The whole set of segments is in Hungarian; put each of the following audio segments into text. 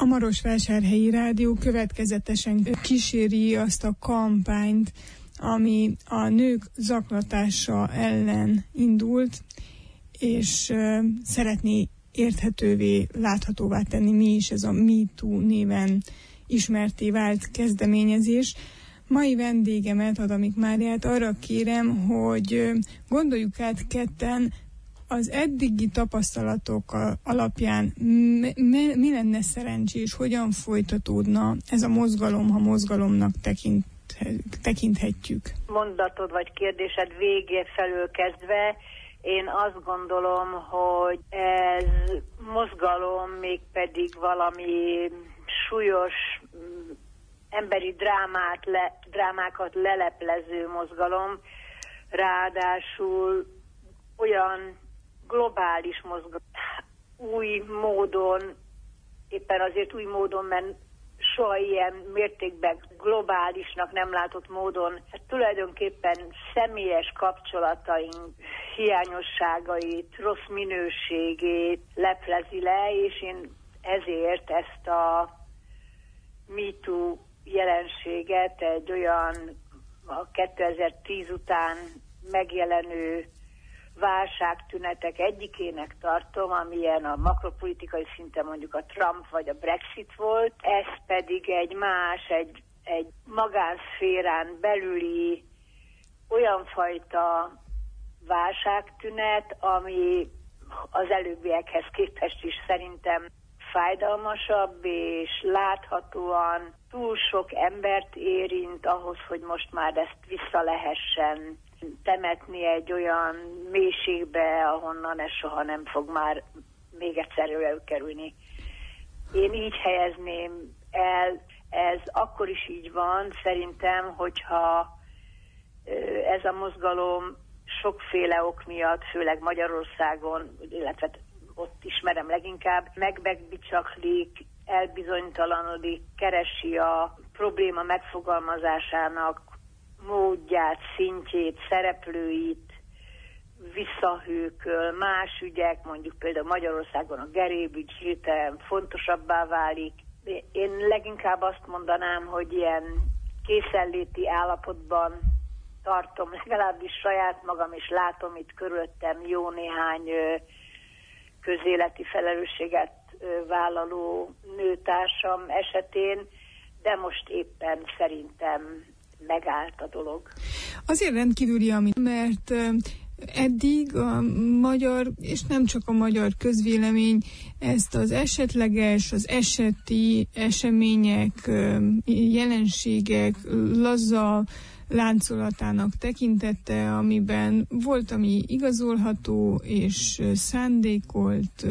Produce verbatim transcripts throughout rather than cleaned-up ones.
Marosvásárhelyi Rádió következetesen kíséri azt a kampányt, ami a nők zaklatása ellen indult, és uh, szeretné érthetővé, láthatóvá tenni mi is ez a MeToo néven ismerté vált kezdeményezés. Mai vendégemet, Adamik Máriát arra kérem, hogy gondoljuk át ketten az eddigi tapasztalatok alapján mi, mi lenne szerencsés, hogyan folytatódna ez a mozgalom, ha mozgalomnak tekint, tekinthetjük. Mondatod vagy kérdésed végé felől kezdve, én azt gondolom, hogy ez mozgalom mégpedig valami súlyos emberi drámát le, drámákat leleplező mozgalom, ráadásul olyan globális mozgalom, új módon, éppen azért új módon, mert soha ilyen mértékben globálisnak nem látott módon, hát tulajdonképpen személyes kapcsolataink hiányosságait, rossz minőségét leplezi le, és én ezért ezt a MeToo jelenséget egy olyan a kétezer-tíz után megjelenő válságtünetek egyikének tartom, amilyen a makropolitikai szinten mondjuk a Trump vagy a Brexit volt, ez pedig egy más, egy, egy magánszférán belüli olyan fajta válságtünet, ami az előbbiekhez képest is szerintem fájdalmasabb, és láthatóan túl sok embert érint ahhoz, hogy most már ezt vissza lehessen temetni egy olyan mélységbe, ahonnan ez soha nem fog már még egyszer előkerülni. Én így helyezném el, ez akkor is így van, szerintem, hogyha ez a mozgalom sokféle ok miatt, főleg Magyarországon, illetve ott ismerem leginkább, megbebicsaklik, elbizonytalanodik, keresi a probléma megfogalmazásának módját, szintjét, szereplőit, visszahőköl, más ügyek, mondjuk például Magyarországon a gerébügy hirtelen fontosabbá válik. Én leginkább azt mondanám, hogy ilyen készenléti állapotban tartom, legalábbis saját magam, és látom itt körülöttem jó néhány közéleti felelősséget vállaló nőtársam esetén, de most éppen szerintem megállt a dolog. Azért rendkívüli, amit, mert eddig a magyar, és nem csak a magyar közvélemény ezt az esetleges, az eseti események, jelenségek laza láncolatának tekintette, amiben volt, ami igazolható és szándékolt,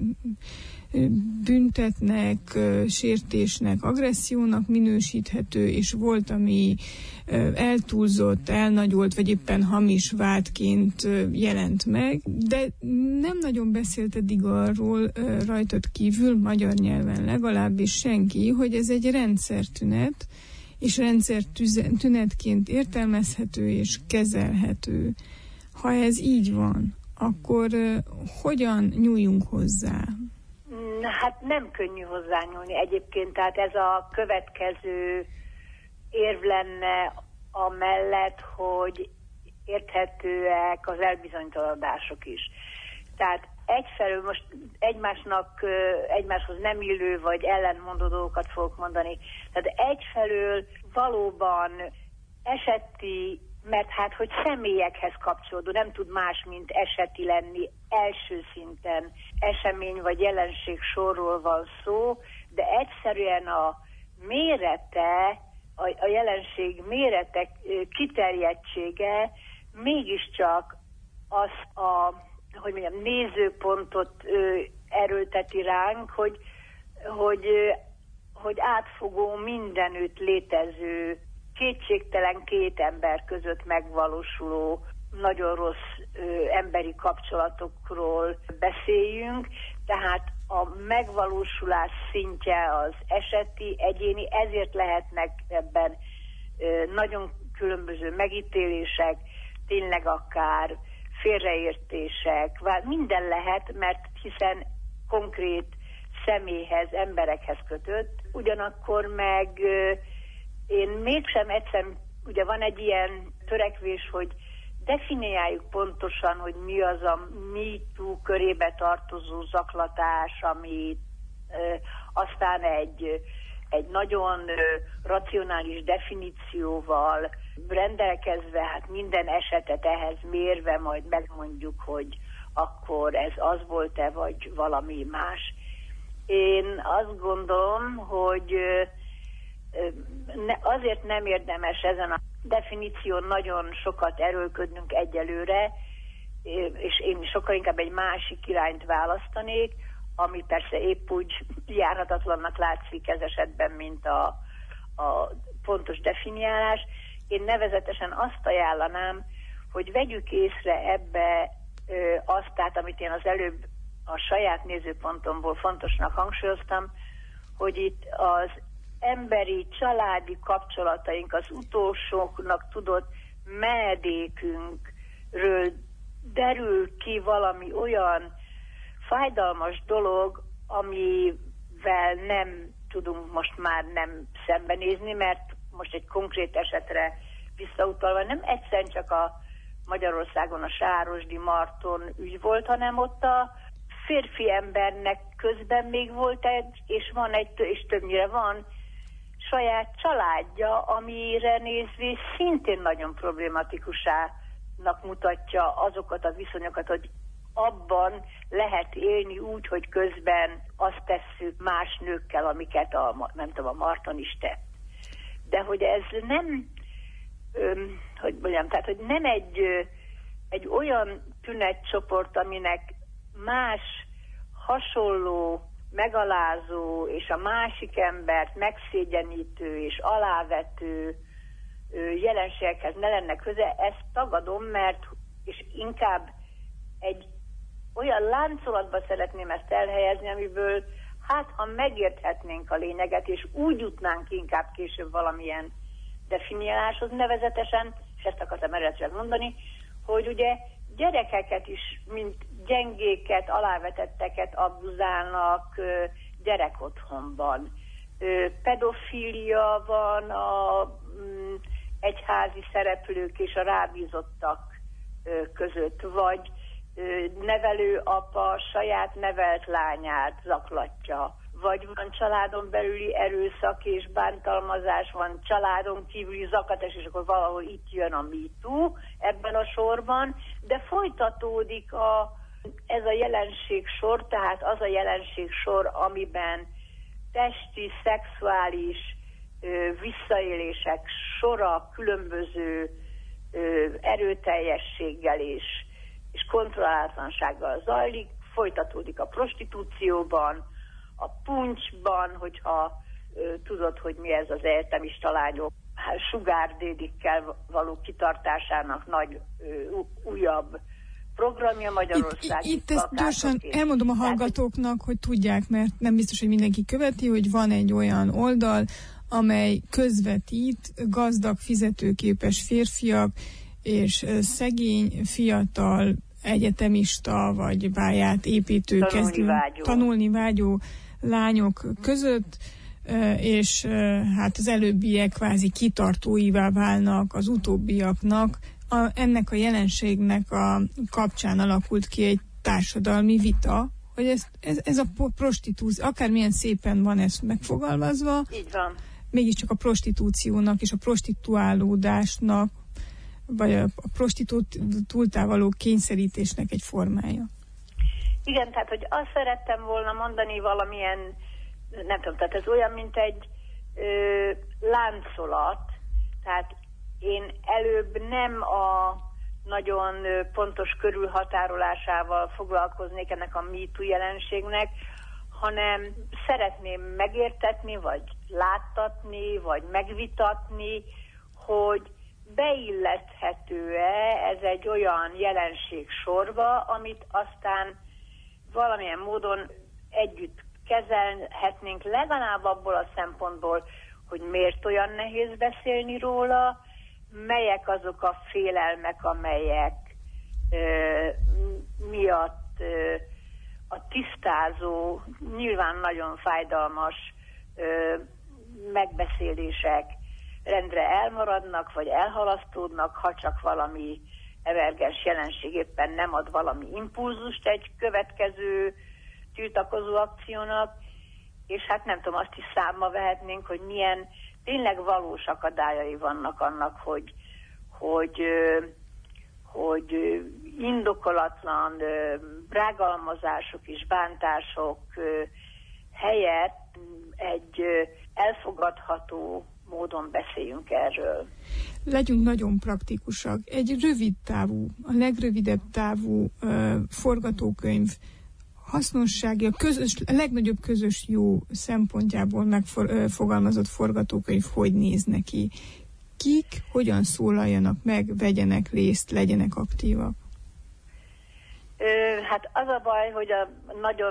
büntetnek, sértésnek, agressziónak minősíthető, és volt, ami eltúlzott, elnagyolt, vagy éppen hamis vádként jelent meg, de nem nagyon beszélt eddig arról rajtad kívül, magyar nyelven legalábbis senki, hogy ez egy rendszertünet, és rendszertünetként értelmezhető és kezelhető. Ha ez így van, akkor hogyan nyúljunk hozzá? Hát nem könnyű hozzányúlni egyébként, tehát ez a következő érv lenne amellett, hogy érthetőek az elbizonytalanodások is. Tehát egyfelől most egymásnak, egymáshoz nem illő vagy ellentmondó dolgokat fogok mondani. Tehát egyfelől valóban eseti, mert hát, hogy személyekhez kapcsolódó, nem tud más, mint eseti lenni, első szinten esemény vagy jelenség sorról van szó, de egyszerűen a mérete, a, a jelenség mérete, kiterjedtsége mégiscsak azt a, hogy mondjam, nézőpontot ö, erőlteti ránk, hogy, hogy, ö, hogy átfogó mindenütt létező, kétségtelen két ember között megvalósuló nagyon rossz ö, emberi kapcsolatokról beszéljünk, tehát a megvalósulás szintje az eseti, egyéni, ezért lehetnek ebben ö, nagyon különböző megítélések, tényleg akár félreértések, minden lehet, mert hiszen konkrét személyhez, emberekhez kötött. között, ugyanakkor meg én mégsem egyszer, ugye van egy ilyen törekvés, hogy definiáljuk pontosan, hogy mi az a MeToo körébe tartozó zaklatás, amit ö, aztán egy, egy nagyon ö, racionális definícióval rendelkezve, hát minden esetet ehhez mérve majd megmondjuk, hogy akkor ez az volt-e, vagy valami más. Én azt gondolom, hogy ö, ö, ne, azért nem érdemes ezen a definíción nagyon sokat erőlködnünk egyelőre, és én sokkal inkább egy másik irányt választanék, ami persze épp úgy járhatatlannak látszik ez esetben, mint a, a pontos definiálás. Én nevezetesen azt ajánlanám, hogy vegyük észre ebbe ö, azt, tehát amit én az előbb a saját nézőpontomból fontosnak hangsúlyoztam, hogy itt az emberi, családi kapcsolataink, az utolsóknak tudott menedékünkről derül ki valami olyan fájdalmas dolog, amivel nem tudunk most már nem szembenézni, mert most egy konkrét esetre visszautalva nem egyszerűen csak a Magyarországon a Sárosdi Marton ügy volt, hanem ott a férfi embernek közben még volt egy, és van egy, és többnyire van, saját családja, amire nézve szintén nagyon problematikusának mutatja azokat a viszonyokat, hogy abban lehet élni úgy, hogy közben azt tesszük más nőkkel, amiket a, nem tudom, a Marton is tett. De hogy ez nem, öm, hogy mondjam, tehát, hogy nem egy, egy olyan tünetcsoport, aminek más hasonló, megalázó és a másik embert megszégyenítő és alávető jelenségekhez ne lenne köze, ezt tagadom, mert és inkább egy olyan láncolatba szeretném ezt elhelyezni, amiből hát ha megérthetnénk a lényeget, és úgy jutnánk inkább később valamilyen definiáláshoz, nevezetesen, és ezt akartam eredetileg mondani, hogy ugye gyerekeket is, mint gyengéket, alávetetteket abuzálnak gyerekotthonban. Pedofília van a egyházi szereplők és a rábízottak között, vagy nevelőapa saját nevelt lányát zaklatja, vagy van családon belüli erőszak és bántalmazás, van családon kívüli zaklatás, és akkor valahol itt jön a MeToo ebben a sorban, de folytatódik a, ez a jelenség-sor, tehát az a jelenség-sor, amiben testi, szexuális ö, visszaélések sora különböző ö, erőteljességgel és, és kontrollálatlansággal zajlik, folytatódik a prostitúcióban, a puncsban, hogyha ö, tudod, hogy mi ez az egyetemista lányok sugárdédikkel való kitartásának nagy ö, újabb programja Magyarország. Itt, itt ezt gyorsan elmondom a hallgatóknak, hogy tudják, mert nem biztos, hogy mindenki követi, hogy van egy olyan oldal, amely közvetít gazdag, fizetőképes férfiak és szegény, fiatal, egyetemista vagy pályát építő, tanulni kezdő, vágyó. tanulni vágyó lányok között, és hát az előbbiek kvázi kitartóivá válnak az utóbbiaknak. A, ennek a jelenségnek a kapcsán alakult ki egy társadalmi vita, hogy ez, ez, ez a prostitúció, akármilyen szépen van ez megfogalmazva, így van, mégiscsak a prostitúciónak és a prostituálódásnak, vagy a, a prostitútáltá való kényszerítésnek egy formája. Igen, tehát, hogy azt szerettem volna mondani valamilyen, nem tudom, tehát ez olyan, mint egy ö, láncolat, tehát én előbb nem a nagyon pontos körülhatárolásával foglalkoznék ennek a MeToo jelenségnek, hanem szeretném megértetni, vagy láttatni, vagy megvitatni, hogy beillethető-e ez egy olyan jelenség sorba, amit aztán valamilyen módon együtt kezelhetnénk, legalább abból a szempontból, hogy miért olyan nehéz beszélni róla, melyek azok a félelmek, amelyek ö, miatt ö, a tisztázó, nyilván nagyon fájdalmas ö, megbeszélések rendre elmaradnak, vagy elhalasztódnak, ha csak valami emergens jelenség éppen nem ad valami impulzust egy következő tiltakozó akciónak, és hát nem tudom, azt is számba vehetnénk, hogy milyen tényleg valós akadályai vannak annak, hogy, hogy, hogy indokolatlan rágalmazások és bántások helyett egy elfogadható módon beszéljünk erről. Legyünk nagyon praktikusak. Egy rövid távú, a legrövidebb távú uh, forgatókönyv hasznossági, a, közös, a legnagyobb közös jó szempontjából megfogalmazott forgatókönyv hogy néz neki? Kik hogyan szólaljanak meg, vegyenek részt, legyenek aktívak? Ö, hát az a baj, hogy a nagyon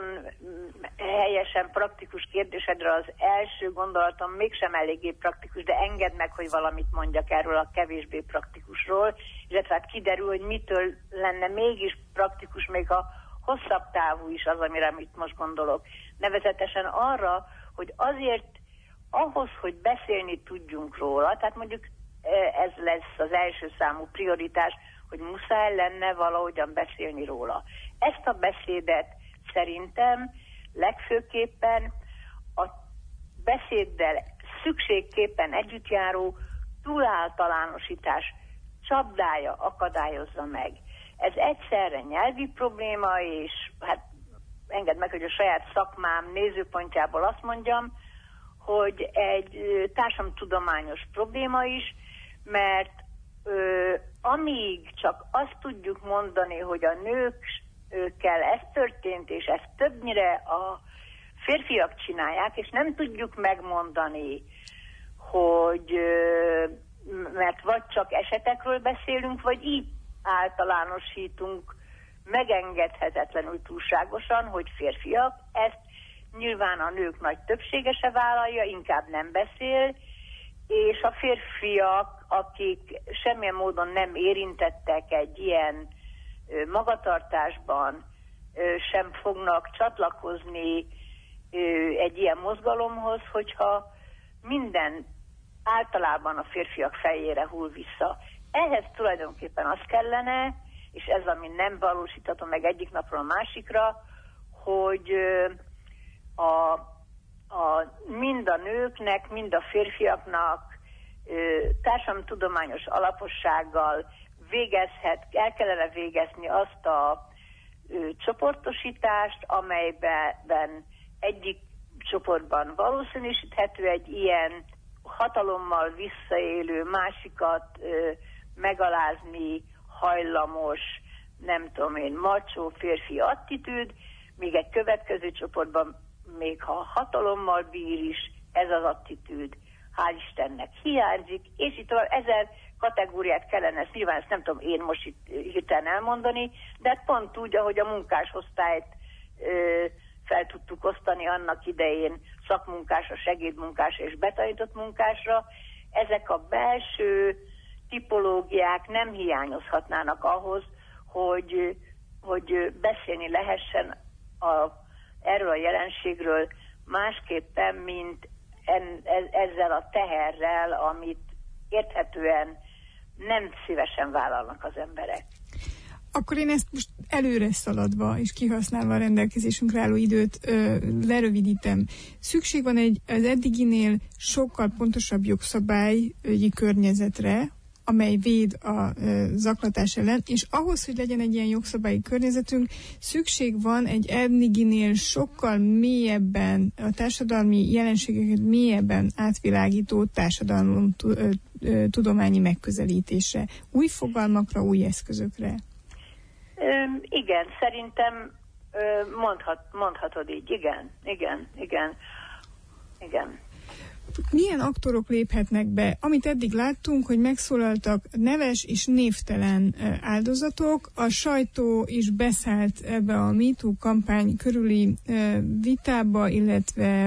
helyesen praktikus kérdésedre az első gondolatom mégsem eléggé praktikus, de engedd meg, hogy valamit mondjak erről a kevésbé praktikusról, illetve hát kiderül, hogy mitől lenne mégis praktikus, még a hosszabb távú is az, amire amit most gondolok. Nevezetesen arra, hogy azért ahhoz, hogy beszélni tudjunk róla, tehát mondjuk ez lesz az első számú prioritás, hogy muszáj lenne valahogyan beszélni róla. Ezt a beszédet szerintem legfőképpen a beszéddel szükségképpen együttjáró túláltalánosítás csapdája akadályozza meg. Ez egyszerre nyelvi probléma, és hát engedd meg, hogy a saját szakmám nézőpontjából azt mondjam, hogy egy társadalomtudományos probléma is, mert ö, amíg csak azt tudjuk mondani, hogy a nőkkel ez történt, és ezt többnyire a férfiak csinálják, és nem tudjuk megmondani, hogy ö, mert vagy csak esetekről beszélünk, vagy így általánosítunk megengedhetetlenül túlságosan, hogy férfiak, ezt nyilván a nők nagy többsége se vállalja, inkább nem beszél, és a férfiak, akik semmilyen módon nem érintettek egy ilyen ö, magatartásban, ö, sem fognak csatlakozni ö, egy ilyen mozgalomhoz, hogyha minden általában a férfiak fejére hull vissza. Ehhez tulajdonképpen az kellene, és ez, ami nem valósítható meg egyik napról a másikra, hogy ö, a, a, mind a nőknek, mind a férfiaknak ö, társadalomtudományos alapossággal végezhet, el kellene végezni azt a ö, csoportosítást, amelyben egyik csoportban valószínűsíthető egy ilyen hatalommal visszaélő, másikat ö, megalázni hajlamos, nem tudom én, macsó férfi attitűd, még egy következő csoportban, még ha hatalommal bír is, ez az attitűd hál' Istennek hiányzik, és itt ezer kategóriát kellene, ezt nyilván ezt nem tudom én most itt hirtelen elmondani, de pont úgy, ahogy a munkásosztályt ö, fel tudtuk osztani annak idején szakmunkásra, segédmunkásra és betanított munkásra, ezek a belső tipológiák nem hiányozhatnának ahhoz, hogy, hogy beszélni lehessen a, erről a jelenségről másképpen, mint en, ezzel a teherrel, amit érthetően nem szívesen vállalnak az emberek. Akkor én ezt most előre szaladva és kihasználva a rendelkezésünkre álló időt ö, lerövidítem. Szükség van egy az eddiginél sokkal pontosabb jogszabályi környezetre, amely véd a ö, zaklatás ellen, és ahhoz, hogy legyen egy ilyen jogszabályi környezetünk, szükség van egy eddiginél sokkal mélyebben, a társadalmi jelenségeket mélyebben átvilágító társadalom tudományi megközelítésre, új fogalmakra, új eszközökre. Ö, igen, szerintem ö, mondhat, mondhatod így, igen, igen, igen, igen. Milyen aktorok léphetnek be? Amit eddig láttunk, hogy megszólaltak neves és névtelen áldozatok, a sajtó is beszállt ebbe a MeToo kampány körüli vitába, illetve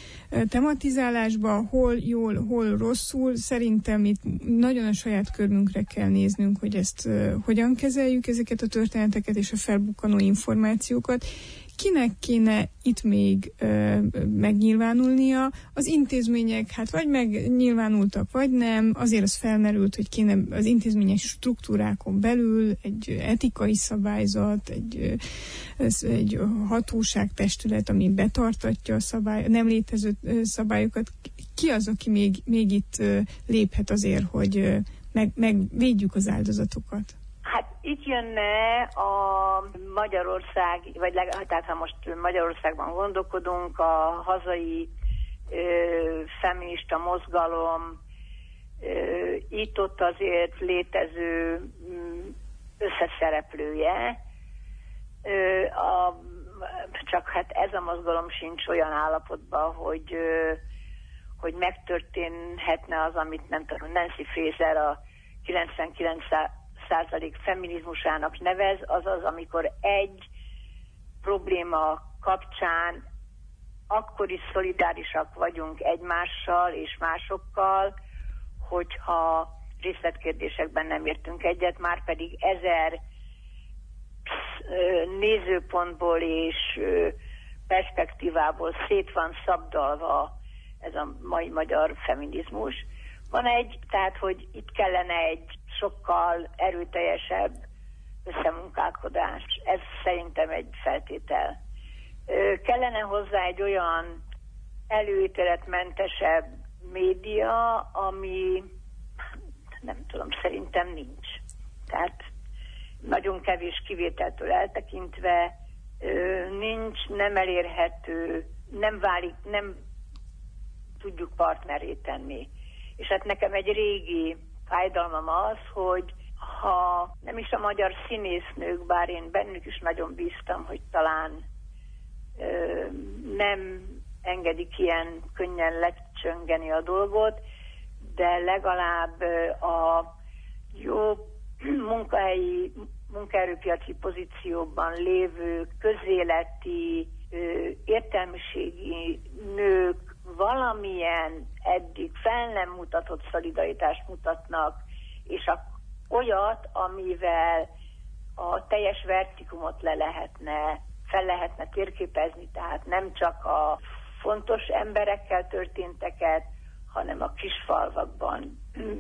tematizálásba, hol jól, hol rosszul. Szerintem itt nagyon a saját körünkre kell néznünk, hogy ezt uh, hogyan kezeljük, ezeket a történeteket és a felbukkanó információkat. kinek kéne itt még ö, megnyilvánulnia? Az intézmények hát vagy megnyilvánultak, vagy nem. Azért az felmerült, hogy kéne az intézményes struktúrákon belül egy etikai szabályzat, egy, egy hatóságtestület, ami betartatja a szabály, nem létező szabályokat. Ki az, aki még, még itt léphet azért, hogy meg, megvédjük az áldozatokat? Hát itt jönne a Magyarország, vagy legalább, tehát ha most Magyarországban gondolkodunk, a hazai ö, feminista mozgalom, ö, itt-ott azért létező összeszereplője, ö, a, csak hát ez a mozgalom sincs olyan állapotban, hogy, ö, hogy megtörténhetne az, amit nem tudom, Nancy Fraser a kilencvenkilenc százalék feminizmusának nevez, azaz, amikor egy probléma kapcsán akkor is szolidárisak vagyunk egymással és másokkal, hogyha részletkérdésekben nem értünk egyet, már pedig ezer nézőpontból és perspektívából szét van szabdalva ez a mai magyar feminizmus. Van egy, tehát, hogy itt kellene egy sokkal erőteljesebb összemunkálkodás. Ez szerintem egy feltétel. Kellene hozzá egy olyan előítéletmentesebb média, ami nem tudom, szerintem nincs. Tehát nagyon kevés kivételtől eltekintve nincs, nem elérhető, nem válik, nem tudjuk partnerré tenni. És hát nekem egy régi fájdalmam az, hogy ha nem is a magyar színésznők, bár én bennük is nagyon bíztam, hogy talán ö, nem engedik ilyen könnyen lecsöngeni a dolgot, de legalább a jó munkahelyi, munkaerőpiaci pozícióban lévő közéleti, ö, értelmiségi nők valamilyen eddig fel nem mutatott szolidaritást mutatnak, és a, olyat, amivel a teljes vertikumot le lehetne, fel lehetne térképezni, tehát nem csak a fontos emberekkel történteket, hanem a kis falvakban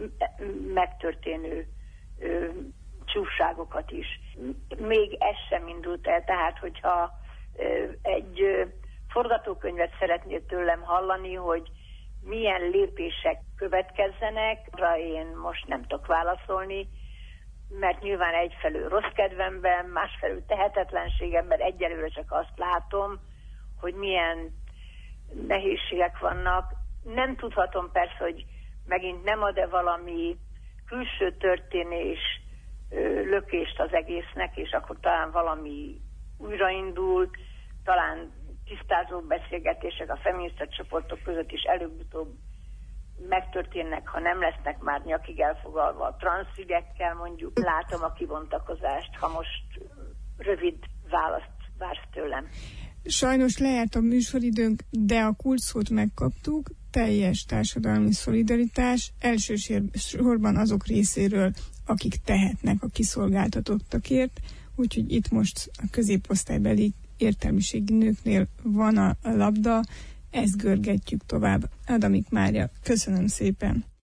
megtörténő ö, csúfságokat is. Még ez sem indult el, tehát hogyha ö, egy ö, forgatókönyvet szeretnél tőlem hallani, hogy milyen lépések következzenek, arra én most nem tudok válaszolni, mert nyilván egyfelől rossz kedvemben, másfelől tehetetlenségemben egyelőre csak azt látom, hogy milyen nehézségek vannak. Nem tudhatom persze, hogy megint nem ad-e valami külső történés ö, lökést az egésznek, és akkor talán valami újraindul, talán tisztázó beszélgetések a feminista csoportok között is előbb-utóbb megtörténnek, ha nem lesznek már nyakig elfogalva a transzügyekkel, mondjuk. Látom a kibontakozást, ha most rövid választ vársz tőlem. Sajnos lejárt a műsoridőnk, de a kulcsszót megkaptuk, teljes társadalmi szolidaritás, elsősorban azok részéről, akik tehetnek a kiszolgáltatottakért, úgyhogy itt most a középosztálybeli értelmiségi nőknél van a labda, ezt görgetjük tovább. Adamik Mária, köszönöm szépen!